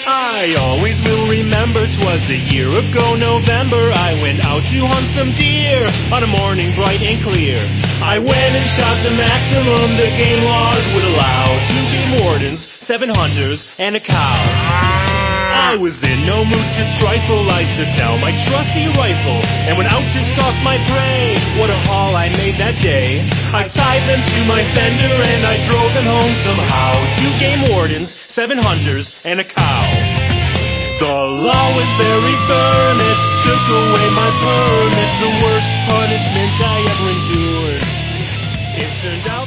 I always will remember 'twas the year ago November. I went out to hunt some deer on a morning bright and clear. I went and shot the maximum the game laws would allow. 2 game wardens, 7 hunters, and a cow. I was in no mood to trifle. I took down my trusty rifle and went out to stalk my prey. What a haul I made that day. I tied them to my fender and I drove them home somehow. 2 game wardens, 7 hunters, and a cow. The law was very firm, it took away my permit. The worst punishment I ever endured. It turned out